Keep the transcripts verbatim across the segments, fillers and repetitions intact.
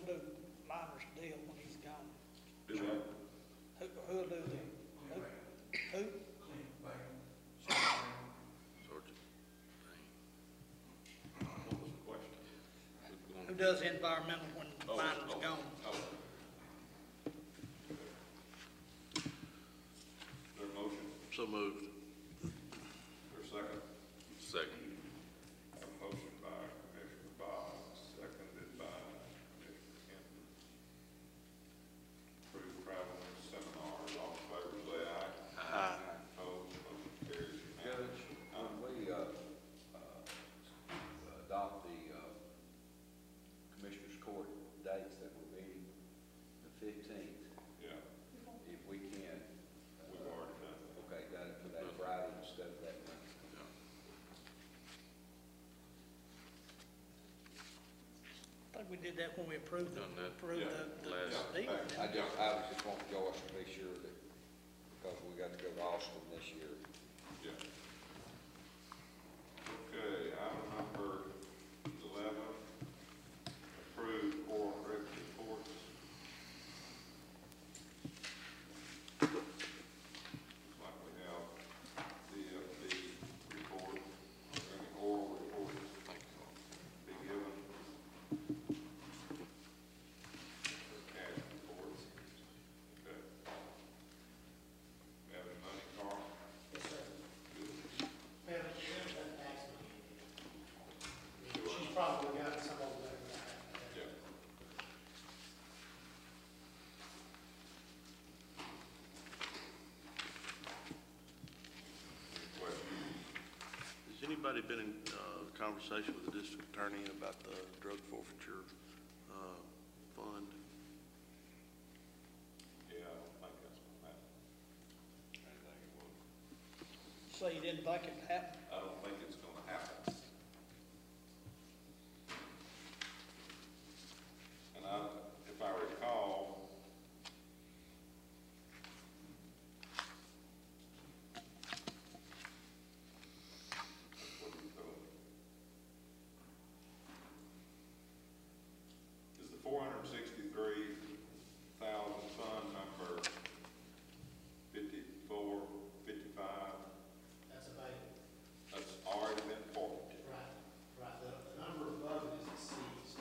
do Liner's deal when he's gone? Do that? Who, who'll do the, who? Who? Sergeant. What was the question? Who does the environmental when Oh, Liner's oh, gone? oh. Is there a motion? So moved. Is there a second? Second. A motion by Commissioner Boggs, seconded by Commissioner Kenton. Approve travel seminars, all in favor, say aye. Aye. Opposed, motion carries Judge, unanimously. when we, uh, uh, adopt the, uh, Commissioners Court dates that we're meeting, the fifteenth, Yeah, if we can. we've already done that. Okay, got it for that Friday instead of that Monday. I think we did that when we approved the, Done that, approved yeah, the, the last- deal. I just, I was just want Joyce to be sure that, because we got to go to Austin this year. Yeah. Okay, item number eleven, approve oral record reports. Looks like we have the, uh, the report, any oral reports Thank you. be given. Cash reports. Okay. We have any money, Carl? Yes, sir. Good. Well, she doesn't tax me. She's probably got some over there. Yeah. Any questions? Has anybody been in, uh, conversation with the district attorney about the drug forfeiture, uh, fund? Yeah, I don't think that's gonna happen. I think it will. So you didn't think it happened? I don't think it's gonna happen. And I, if I recall, that's what he told me. Is the four hundred sixty-three thousand fund number fifty-four, fifty-five, That's available. that's already been forwarded? Right, right. The, the number above it is the C's.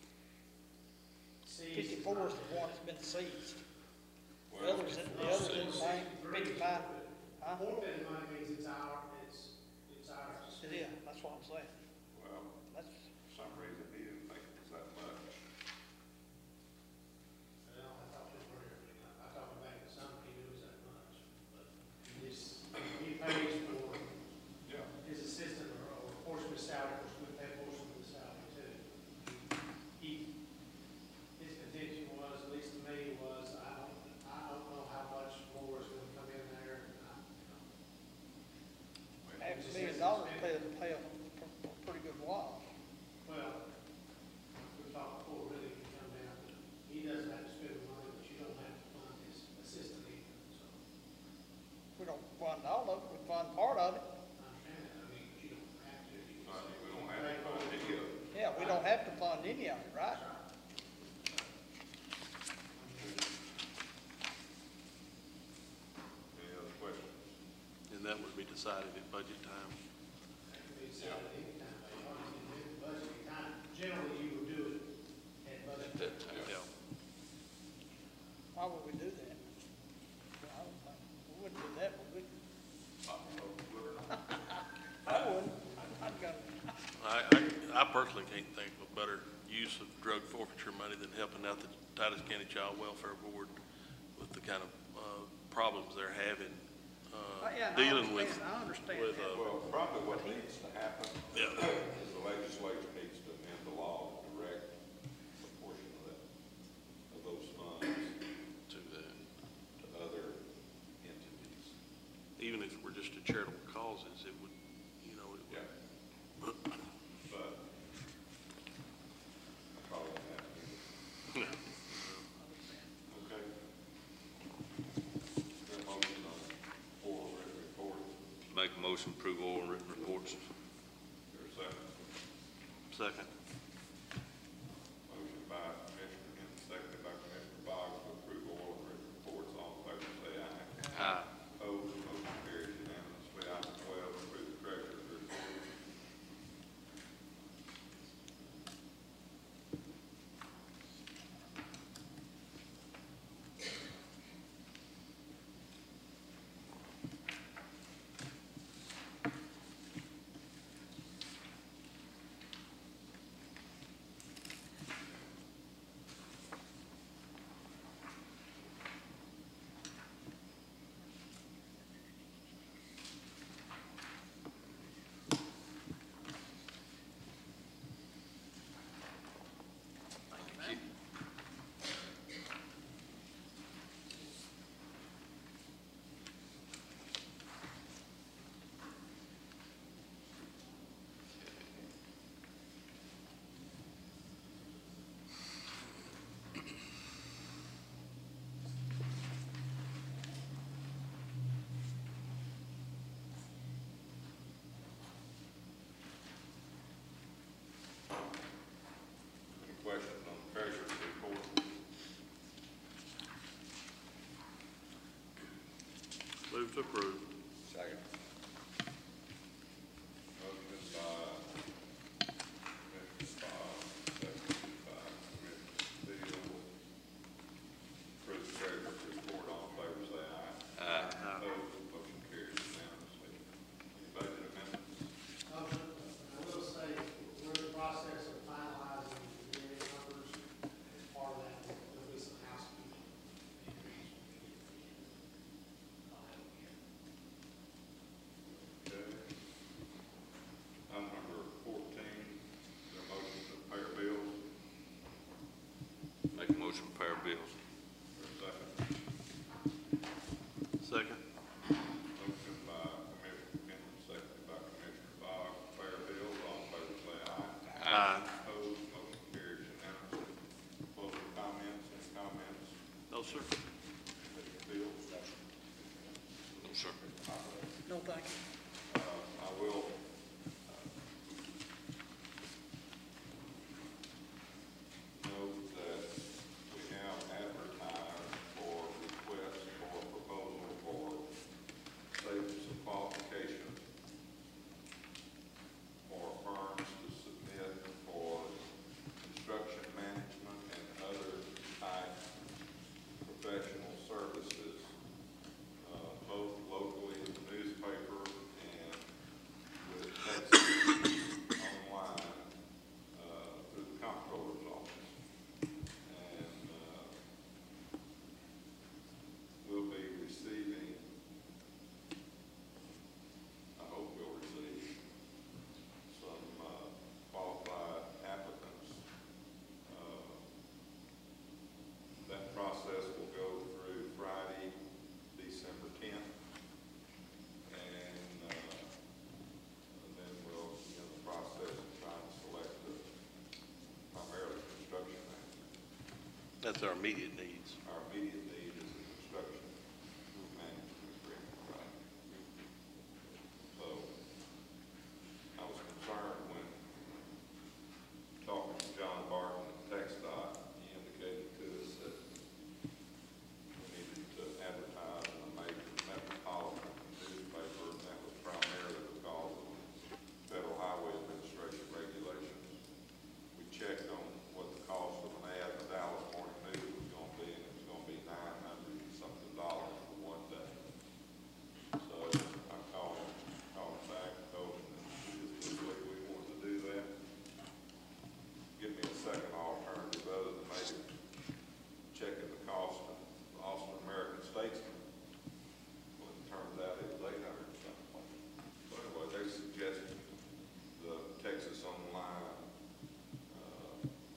C's is Fifty-four is not the there. one that's been seized. The Well, others, in- the others in the bank, fifty-five, huh? Forfeited money means it's our, it's, it's ours. It is, that's what I'm saying. well, That's, for some reason, he didn't think it was that much. Well, I thought we were, I thought back in summer he knew it was that much, but this, he pays for Yeah. his assistant or, or portion of his salary, which we pay a portion of his salary too. He, his contention was, at least to me, was, I don't, I don't know how much more is gonna come in there. and I- half a million dollars pay, pay a pr- pr- pretty good while. Well, we talked before, really, it can come down to, he doesn't have to spend the money, but you don't have to fund his assistant either, so. We don't fund all of it, we fund part of it. I understand that, I mean, but you don't have to. You I can mean, say, we don't have to fund any of it. Yeah, we don't have to fund any of it, right? Any other questions? And that would be decided at budget time? That can be decided anytime, they always can do it budget time. Generally, you would do it at budget. That time, yeah. Why would we do that? I don't think, we wouldn't do that, would we? I don't know if we would or not. I wouldn't. I'd go, I, I, I personally can't think of a better use of drug forfeiture money than helping out the Titus County Child Welfare Board with the kind of, uh, problems they're having, uh, yeah, and I dealing with. understand, I understand with, that. uh, Well, probably what needs to happen Yeah. is the legislature needs to amend the law to direct a portion of that, of those funds to that. to other entities. Even if we're just to charitable causes, it would, you know, it would. Yeah. But I probably won't have to. Yeah. Okay. Is there a motion on oral written report? Make a motion, approve oral and written reports. Is there a second? Second. Motion by Commissioner Move to approve. Second. Motion by Commissioner Bob, seconded by Commissioner Steele. Approve the treasurer's report, all in favor, say aye. Aye. Opposed, motion carries unanimously. Any budget amendments? Um, I will say, we're in the process of finalizing the various numbers. As part of that, there'll be some housekeeping. Okay. Item number fourteen, is there a motion to pay our bills? Make a motion to pay our bills. For a second. Second. Motion by Commissioner Kendall, seconded by Commissioner Bob, to pay our bills, all in favor, say aye. Aye. Opposed, motion carries unanimously. Closing comments, any comments? No, sir. Bill? No, sir. No, thank you. Uh, I will, uh, note that we have advertised for requests for proposal for statements of qualification for firms to submit for construction management and other type professional services, uh, both locally in the newspaper and with text online, uh, through the comptroller's office. And, uh, we'll be receiving, I hope we'll receive some, uh, qualified applicants. Uh, That process will go through Friday, December tenth. And, uh, and then we'll begin the process of trying to select the primarily construction manager. That's our immediate needs. Our immediate need is the construction management agreement, right? So, I was concerned when talking to John Barton at TxDOT, he indicated to us that we needed to advertise in a major metropolitan newspaper, and that was primarily because of Federal Highway Administration regulations. We checked on what the cost of an ad in the Dallas Morning News was gonna be, and it was gonna be nine hundred and something dollars for one day. So I called him, called him back, and told him that we just didn't believe we wanted to do that. Give me a second alternative other than maybe checking the cost of the Austin American Statesman. Well, it turns out it was eight hundred and something. So anyway, they suggested the Texas Online, uh,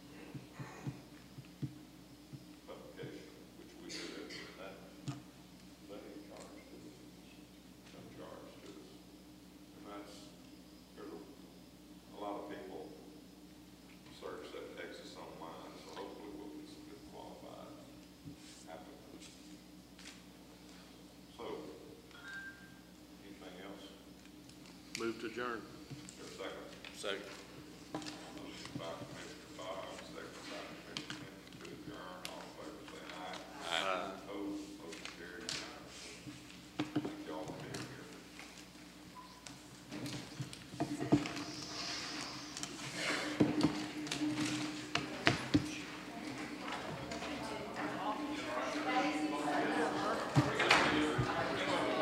publication, which we did, that, that ain't charged to us, no charge to us. And that's, there's a, a lot of people search that Texas Online, so hopefully we'll get some good qualified applicants. So, anything else? Move to adjourn. Is there a second? Second. Motion by Commissioner